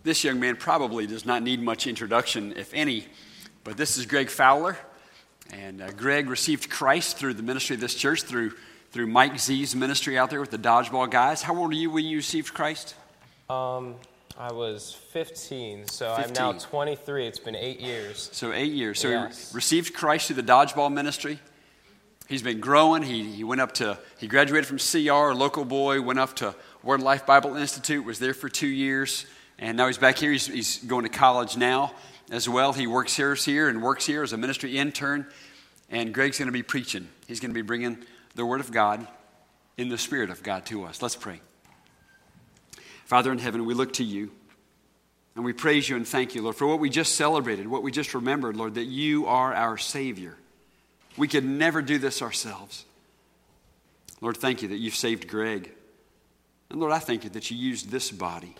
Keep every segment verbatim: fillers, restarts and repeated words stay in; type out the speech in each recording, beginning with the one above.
This young man probably does not need much introduction, if any, but this is Greg Fowler. And uh, Greg received Christ through the ministry of this church, through through Mike Z's ministry out there with the dodgeball guys. How old are you when you received Christ? Um, I was fifteen, so fifteen. I'm now twenty-three. It's been eight years. So eight years. So yes. He received Christ through the dodgeball ministry. He's been growing. He he went up to, he graduated from C R, a local boy, went up to Word Life Bible Institute, was there for two years, and now he's back here. He's, he's going to college now as well. He works here, here and works here as a ministry intern, and Greg's going to be preaching. He's going to be bringing the Word of God in the Spirit of God to us. Let's pray. Father in heaven, we look to you, and we praise you and thank you, Lord, for what we just celebrated, what we just remembered, Lord, that you are our Savior. We could never do this ourselves. Lord, thank you that you've saved Greg. And Lord, I thank you that you used this body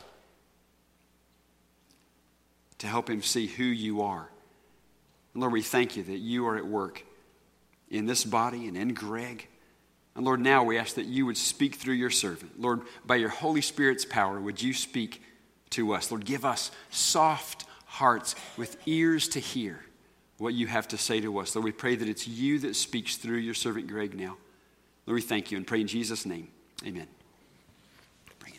to help him see who you are. And Lord, we thank you that you are at work in this body and in Greg. And Lord, now we ask that you would speak through your servant. Lord, by your Holy Spirit's power, would you speak to us? Lord, give us soft hearts with ears to hear what you have to say to us. Lord, we pray that it's you that speaks through your servant Greg now. Lord, we thank you and pray in Jesus' name. Amen. Bring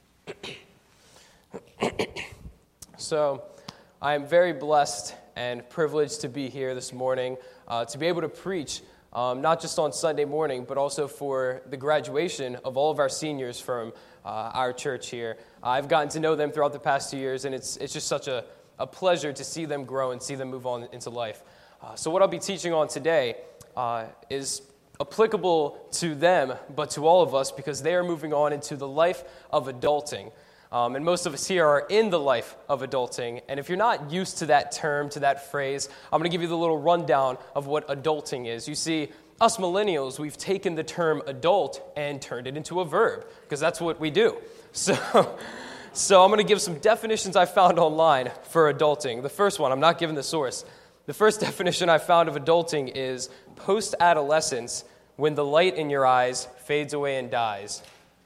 it. So, I am very blessed and privileged to be here this morning, uh, to be able to preach, um, not just on Sunday morning, but also for the graduation of all of our seniors from uh, our church here. I've gotten to know them throughout the past two years, and it's it's just such a a pleasure to see them grow and see them move on into life. Uh, so what I'll be teaching on today uh, is applicable to them, but to all of us, because they are moving on into the life of adulting. Um, and most of us here are in the life of adulting. And if you're not used to that term, to that phrase, I'm going to give you the little rundown of what adulting is. You see, us millennials, we've taken the term adult and turned it into a verb, because that's what we do. So... So I'm going to give some definitions I found online for adulting. The first one, I'm not giving the source. The first definition I found of adulting is post-adolescence, when the light in your eyes fades away and dies.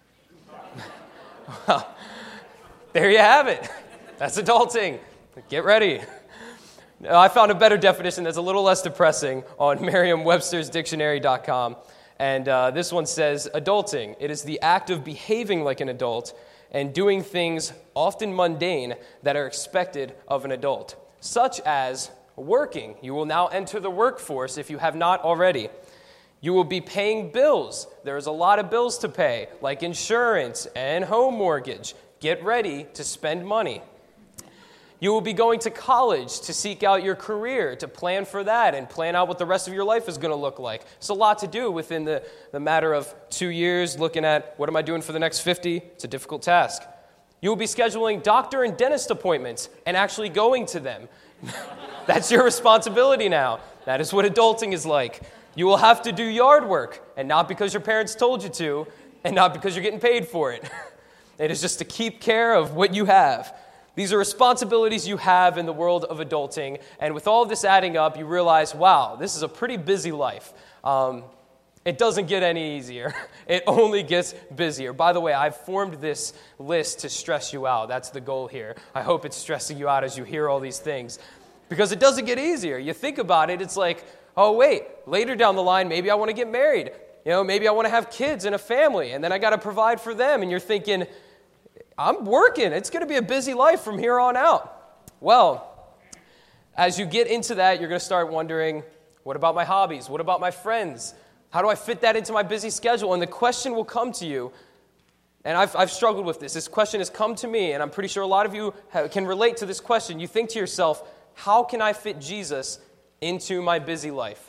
Well, there you have it. That's adulting. Get ready. Now, I found a better definition that's a little less depressing on Merriam Webster's Dictionary dot com. And uh, this one says, adulting, it is the act of behaving like an adult and doing things often mundane that are expected of an adult, such as working. You will now enter the workforce if you have not already. You will be paying bills. There's a lot of bills to pay, like insurance and home mortgage. Get ready to spend money. You will be going to college to seek out your career, to plan for that and plan out what the rest of your life is going to look like. It's a lot to do within the, the matter of two years, looking at what am I doing for the next fifty? It's a difficult task. You will be scheduling doctor and dentist appointments and actually going to them. That's your responsibility now. That is what adulting is like. You will have to do yard work, and not because your parents told you to, and not because you're getting paid for it. It is just to keep care of what you have. These are responsibilities you have in the world of adulting, and with all of this adding up, you realize, wow, this is a pretty busy life. Um, it doesn't get any easier. It only gets busier. By the way, I've formed this list to stress you out. That's the goal here. I hope it's stressing you out as you hear all these things, because it doesn't get easier. You think about it, it's like, oh, wait, later down the line, maybe I want to get married. You know, maybe I want to have kids and a family, and then I got to provide for them, and you're thinking, I'm working. It's going to be a busy life from here on out. Well, as you get into that, you're going to start wondering, what about my hobbies? What about my friends? How do I fit that into my busy schedule? And the question will come to you, and I've, I've struggled with this. This question has come to me, and I'm pretty sure a lot of you have, can relate to this question. You think to yourself, how can I fit Jesus into my busy life?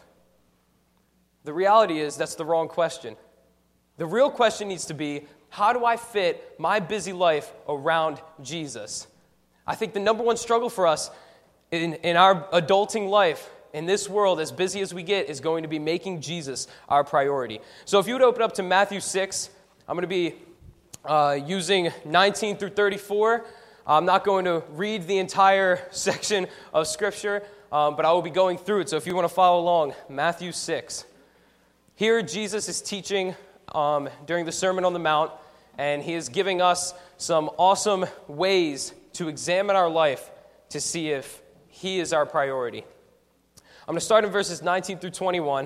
The reality is that's the wrong question. The real question needs to be, how do I fit my busy life around Jesus? I think the number one struggle for us in, in our adulting life, in this world, as busy as we get, is going to be making Jesus our priority. So if you would open up to Matthew six, I'm going to be uh, using nineteen through thirty-four. I'm not going to read the entire section of Scripture, um, but I will be going through it. So if you want to follow along, Matthew six. Here Jesus is teaching um, during the Sermon on the Mount, and he is giving us some awesome ways to examine our life to see if he is our priority. I'm going to start in verses nineteen through twenty-one.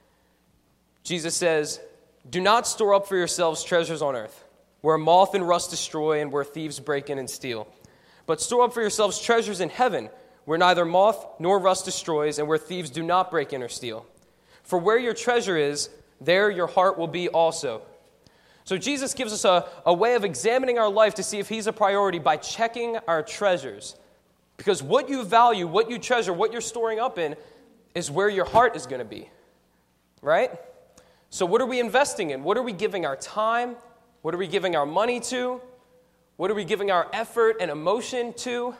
Jesus says, "Do not store up for yourselves treasures on earth, where moth and rust destroy and where thieves break in and steal. But store up for yourselves treasures in heaven, where neither moth nor rust destroys and where thieves do not break in or steal. For where your treasure is, there your heart will be also." So Jesus gives us a, a way of examining our life to see if he's a priority by checking our treasures. Because what you value, what you treasure, what you're storing up in is where your heart is going to be. Right? So what are we investing in? What are we giving our time? What are we giving our money to? What are we giving our effort and emotion to?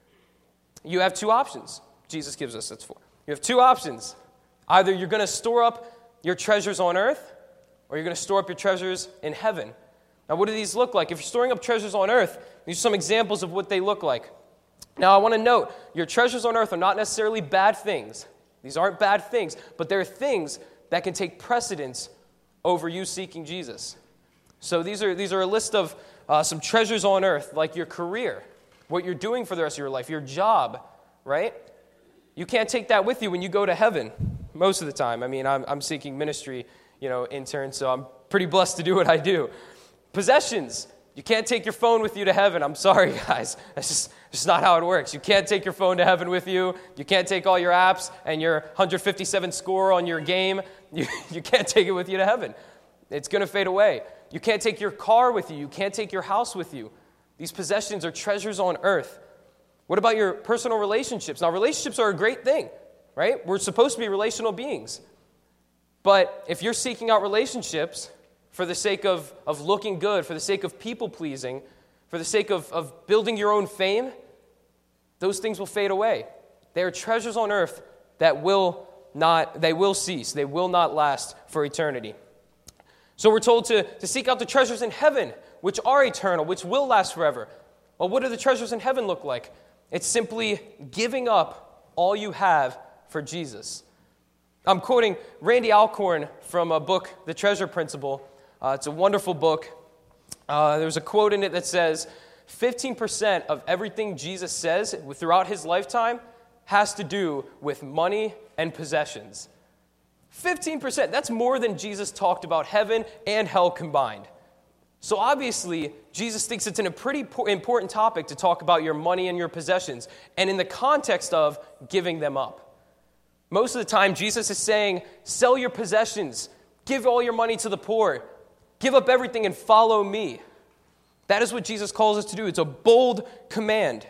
You have two options. Jesus gives us that's four. You have two options. Either you're going to store up your treasures on earth, or you're going to store up your treasures in heaven. Now, what do these look like? If you're storing up treasures on earth, these are some examples of what they look like. Now, I want to note, your treasures on earth are not necessarily bad things. These aren't bad things, but they're things that can take precedence over you seeking Jesus. So these are these are a list of uh, some treasures on earth, like your career, what you're doing for the rest of your life, your job, right? You can't take that with you when you go to heaven most of the time. I mean, I'm, I'm seeking ministry, you know, intern, so I'm pretty blessed to do what I do. Possessions. You can't take your phone with you to heaven. I'm sorry, guys. That's just, just not how it works. You can't take your phone to heaven with you. You can't take all your apps and your one hundred fifty-seven score on your game. You, you can't take it with you to heaven. It's going to fade away. You can't take your car with you. You can't take your house with you. These possessions are treasures on earth. What about your personal relationships? Now, relationships are a great thing, right? We're supposed to be relational beings. But if you're seeking out relationships for the sake of, of looking good, for the sake of people-pleasing, for the sake of, of building your own fame, those things will fade away. They are treasures on earth that will not, they will cease. They will not last for eternity. So we're told to, to seek out the treasures in heaven, which are eternal, which will last forever. Well, what do the treasures in heaven look like? It's simply giving up all you have for Jesus. I'm quoting Randy Alcorn from a book, The Treasure Principle. Uh, it's a wonderful book. Uh, there's a quote in it that says, fifteen percent of everything Jesus says throughout his lifetime has to do with money and possessions. fifteen percent. That's more than Jesus talked about heaven and hell combined. So obviously, Jesus thinks it's a pretty important topic to talk about your money and your possessions, and in the context of giving them up. Most of the time, Jesus is saying, sell your possessions, give all your money to the poor, give up everything and follow me. That is what Jesus calls us to do. It's a bold command.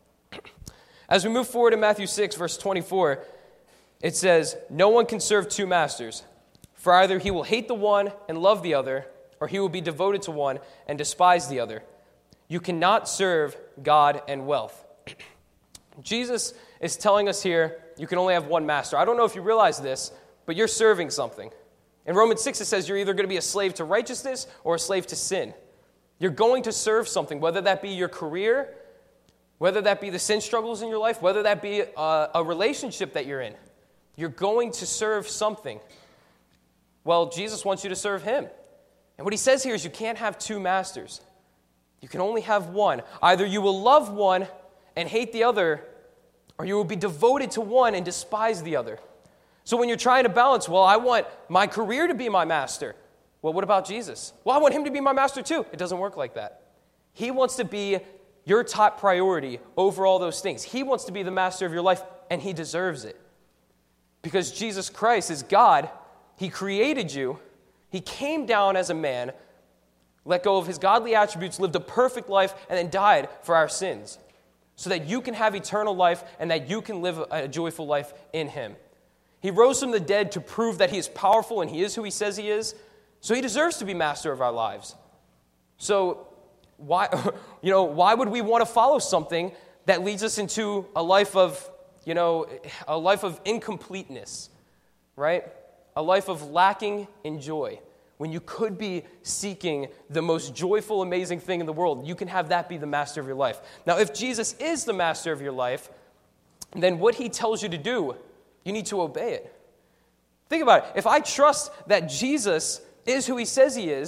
As we move forward in Matthew six, verse twenty-four, it says, no one can serve two masters, for either he will hate the one and love the other, or he will be devoted to one and despise the other. You cannot serve God and wealth. Jesus is telling us here, you can only have one master. I don't know if you realize this, but you're serving something. In Romans six, it says you're either going to be a slave to righteousness or a slave to sin. You're going to serve something, whether that be your career, whether that be the sin struggles in your life, whether that be a, a relationship that you're in. You're going to serve something. Well, Jesus wants you to serve him. And what he says here is you can't have two masters. You can only have one. Either you will love one and hate the other, or you will be devoted to one and despise the other. So when you're trying to balance, well, I want my career to be my master. Well, what about Jesus? Well, I want him to be my master too. It doesn't work like that. He wants to be your top priority over all those things. He wants to be the master of your life, and he deserves it. Because Jesus Christ is God. He created you. He came down as a man, let go of his godly attributes, lived a perfect life, and then died for our sins so that you can have eternal life and that you can live a joyful life in him. He rose from the dead to prove that he is powerful and he is who he says he is, so he deserves to be master of our lives. So why, you know, why would we want to follow something that leads us into a life of, you know, a life of incompleteness, right? A life of lacking in joy, when you could be seeking the most joyful, amazing thing in the world. You can have that be the master of your life. Now, if Jesus is the master of your life, then what he tells you to do, you need to obey it. Think about it. If I trust that Jesus is who he says he is,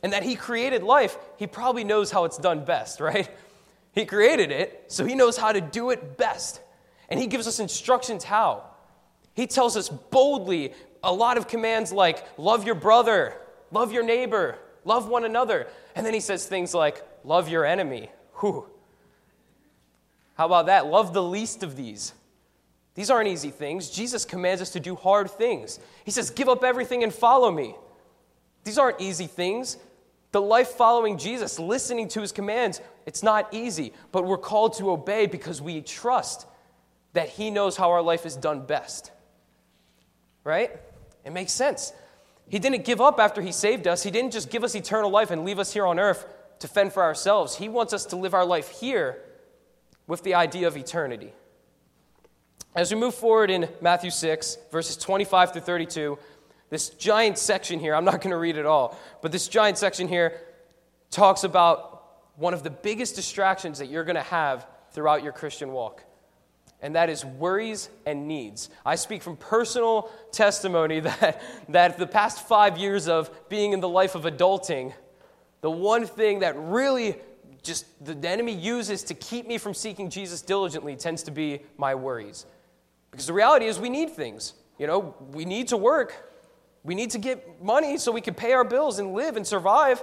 and that he created life, he probably knows how it's done best, right? He created it, so he knows how to do it best. And he gives us instructions how. He tells us boldly a lot of commands like, love your brother, love your neighbor, love one another. And then he says things like, love your enemy. Whew. How about that? Love the least of these. These aren't easy things. Jesus commands us to do hard things. He says, give up everything and follow me. These aren't easy things. The life following Jesus, listening to his commands, it's not easy, but we're called to obey because we trust that he knows how our life is done best. Right? It makes sense. He didn't give up after he saved us. He didn't just give us eternal life and leave us here on earth to fend for ourselves. He wants us to live our life here with the idea of eternity. As we move forward in Matthew six, verses twenty-five through thirty-two, this giant section here, I'm not going to read it all, but this giant section here talks about one of the biggest distractions that you're going to have throughout your Christian walk, and that is worries and needs. I speak from personal testimony that, that the past five years of being in the life of adulting, the one thing that really just the enemy uses to keep me from seeking Jesus diligently tends to be my worries. Because the reality is we need things. You know, we need to work. We need to get money so we can pay our bills and live and survive.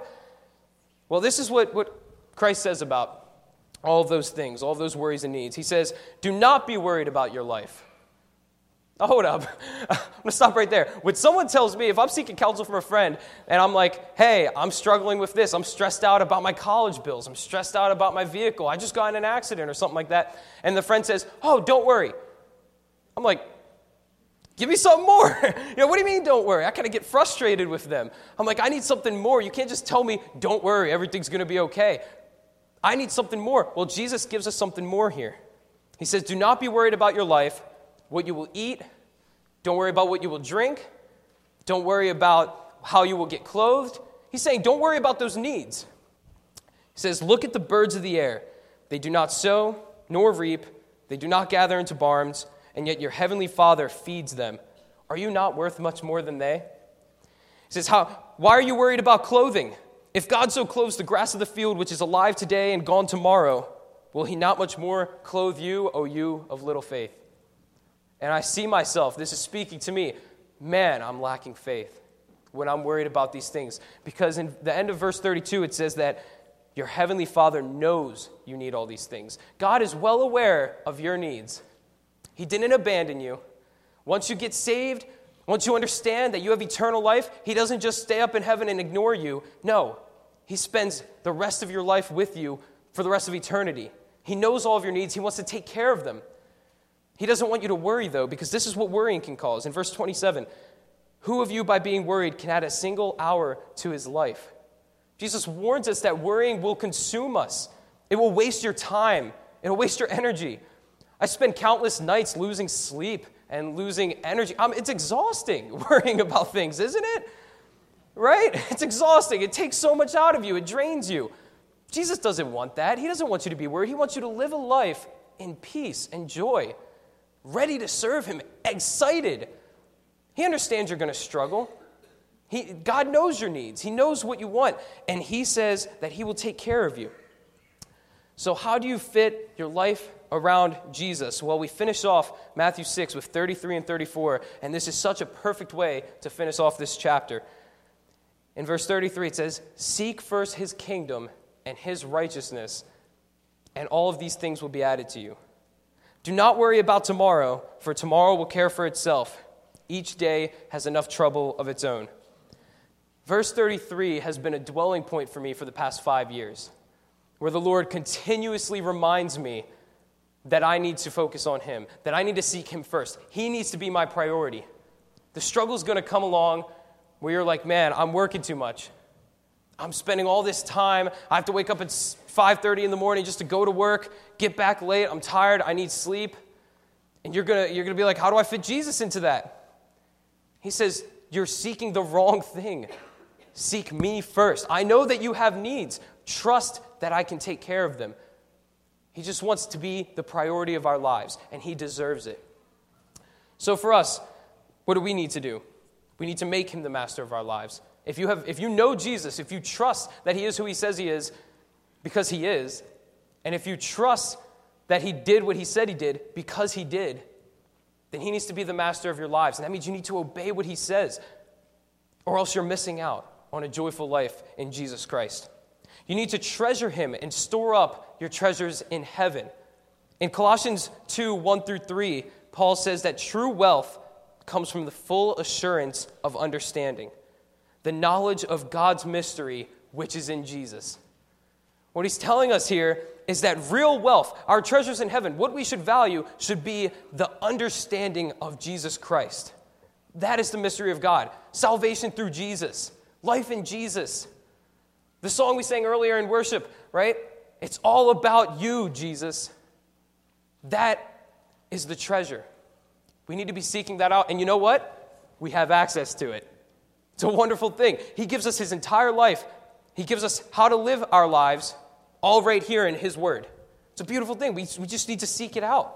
Well, this is what, what Christ says about all of those things, all of those worries and needs. He says, do not be worried about your life. Oh, hold up. I'm going to stop right there. When someone tells me, if I'm seeking counsel from a friend, and I'm like, hey, I'm struggling with this. I'm stressed out about my college bills. I'm stressed out about my vehicle. I just got in an accident or something like that. And the friend says, oh, don't worry. I'm like, give me something more. You know, what do you mean don't worry? I kind of get frustrated with them. I'm like, I need something more. You can't just tell me, don't worry, everything's going to be okay. I need something more. Well, Jesus gives us something more here. He says, do not be worried about your life, what you will eat. Don't worry about what you will drink. Don't worry about how you will get clothed. He's saying, don't worry about those needs. He says, look at the birds of the air. They do not sow nor reap. They do not gather into barns, and yet your heavenly Father feeds them. Are you not worth much more than they? He says, How, why are you worried about clothing? If God so clothes the grass of the field, which is alive today and gone tomorrow, will he not much more clothe you, O you of little faith? And I see myself, this is speaking to me, man, I'm lacking faith when I'm worried about these things. Because in the end of verse thirty-two, it says that your heavenly Father knows you need all these things. God is well aware of your needs. He didn't abandon you. Once you get saved, once you understand that you have eternal life, he doesn't just stay up in heaven and ignore you. No, he spends the rest of your life with you for the rest of eternity. He knows all of your needs. He wants to take care of them. He doesn't want you to worry, though, because this is what worrying can cause. In verse twenty-seven, who of you by being worried can add a single hour to his life? Jesus warns us that worrying will consume us. It will waste your time. It will waste your energy. I spend countless nights losing sleep and losing energy. Um, it's exhausting worrying about things, isn't it? Right? It's exhausting. It takes so much out of you. It drains you. Jesus doesn't want that. He doesn't want you to be worried. He wants you to live a life in peace and joy, ready to serve him, excited. He understands you're going to struggle. He, God knows your needs. He knows what you want, and he says that he will take care of you. So how do you fit your life around Jesus? Well, we finish off Matthew six with thirty-three and thirty-four, and this is such a perfect way to finish off this chapter. In verse thirty-three, it says, seek first his kingdom and his righteousness, and all of these things will be added to you. Do not worry about tomorrow, for tomorrow will care for itself. Each day has enough trouble of its own. Verse thirty-three has been a dwelling point for me for the past five years, where the Lord continuously reminds me that I need to focus on him, that I need to seek him first. He needs to be my priority. The struggle's going to come along where you're like, man, I'm working too much. I'm spending all this time. I have to wake up at five thirty in the morning just to go to work, get back late. I'm tired. I need sleep. And you're going to you're going to be like, how do I fit Jesus into that? He says, you're seeking the wrong thing. Seek me first. I know that you have needs. Trust that I can take care of them. He just wants to be the priority of our lives, and he deserves it. So for us, what do we need to do? We need to make him the master of our lives. if you have, if you know Jesus, if you trust that he is who he says he is, because he is, and if you trust that he did what he said he did because he did, then he needs to be the master of your lives. And that means you need to obey what he says, or else you're missing out on a joyful life in Jesus Christ. You need to treasure him and store up your treasures in heaven. In Colossians two, one through three, Paul says that true wealth comes from the full assurance of understanding, the knowledge of God's mystery, which is in Jesus. What he's telling us here is that real wealth, our treasures in heaven, what we should value should be the understanding of Jesus Christ. That is the mystery of God. Salvation through Jesus. Life in Jesus. The song we sang earlier in worship, right? It's all about you, Jesus. That is the treasure. We need to be seeking that out. And you know what? We have access to it. It's a wonderful thing. He gives us his entire life. He gives us how to live our lives all right here in his word. It's a beautiful thing. We, we just need to seek it out.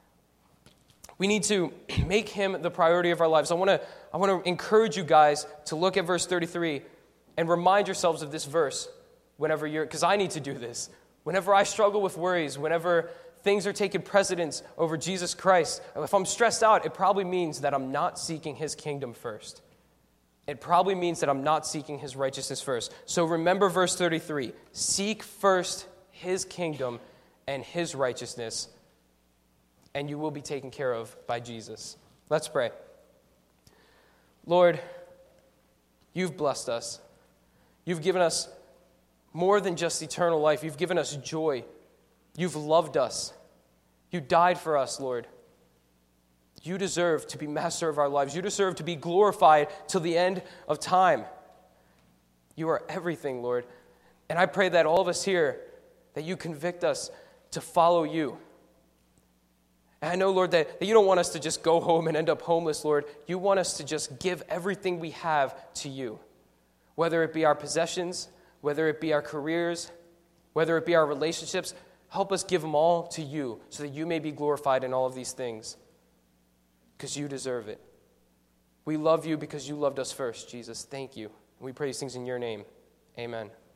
We need to make him the priority of our lives. I want to I want to encourage you guys to look at verse thirty-three and remind yourselves of this verse whenever you're, because I need to do this. Whenever I struggle with worries, whenever things are taking precedence over Jesus Christ, if I'm stressed out, it probably means that I'm not seeking his kingdom first. It probably means that I'm not seeking his righteousness first. So remember verse thirty-three. Seek first his kingdom and his righteousness, and you will be taken care of by Jesus. Let's pray. Lord, you've blessed us. You've given us more than just eternal life. You've given us joy. You've loved us. You died for us, Lord. You deserve to be master of our lives. You deserve to be glorified till the end of time. You are everything, Lord. And I pray that all of us here, that you convict us to follow you. And I know, Lord, that, that you don't want us to just go home and end up homeless, Lord. You want us to just give everything we have to you, whether it be our possessions, whether it be our careers, whether it be our relationships. Help us give them all to you so that you may be glorified in all of these things, because you deserve it. We love you because you loved us first, Jesus. Thank you. We pray these things in your name. Amen.